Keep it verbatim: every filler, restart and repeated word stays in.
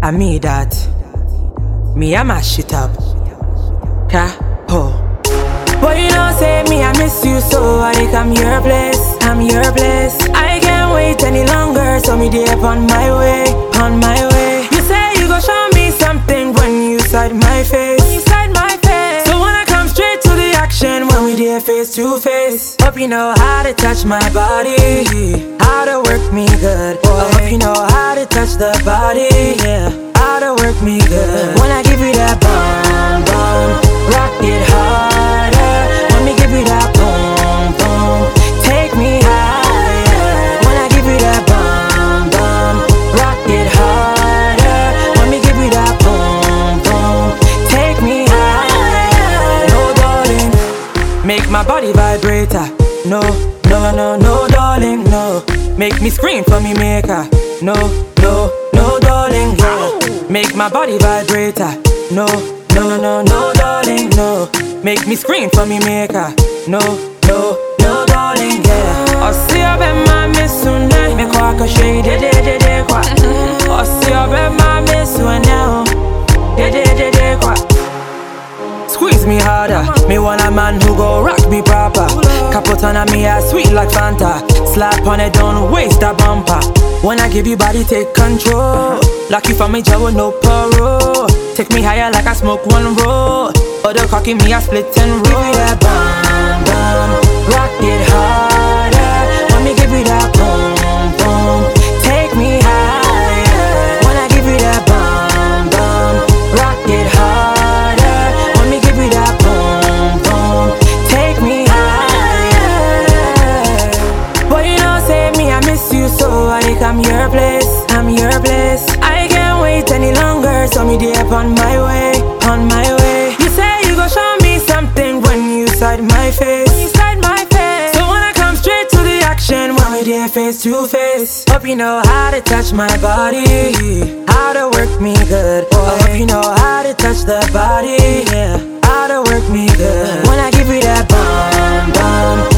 I me that. Me, I mash it up. Ka, ho. Boy, you know, say me, I miss you so I think I'm your place, I'm your place. I can't wait any longer, so me dey up on my way, on my way. You say you go show me something when you side my face, when you side my face. So when I come straight to the action, when we dey face to face. Hope you know how to touch my body, how to work me good. I hope you know how to touch the body, yeah, how to work me good. When I give you that bum bum, rock it harder. When me give you that boom boom, take me higher. When I give you that bum bum, rock it harder. When me give you that boom boom, take me higher. No darling, make my body vibrator. No, no, no, no darling, no. Make me scream for me maker. No, no, no darling, yeah. Make my body vibrator. No, no, no, no darling, no. Make me scream for me maker. No, no, no darling, yeah. I see you be my miss tonight. Me kwa ka shade de de de kwa. I see you be my miss now. De de de de kwa. Squeeze me harder. Me want a man who go rock me proper. Capot on me ass sweet like Fanta. Slap on it, don't waste that bumper. When I give you body, take control. Lock you from me jaw with no parole. Take me higher like I smoke one roll. Other cocky me, I split and roll. Give you that bum bum, rock it harder. When me give you that boom boom, take me higher. When I give you that bum bum, rock it harder. When me give you that boom boom, take me higher. Boy, you know, say me, I miss you so I think I'm your place, I'm your place. I can't wait any longer, so me dey up on my way, on my way. You say you go show me something when you side my face, when you side my face. So when I come straight to the action, when we dey face to face. Hope you know how to touch my body, how to work me good. I hope you know how to touch the body, yeah, how to work me good. When I give you that bum bum,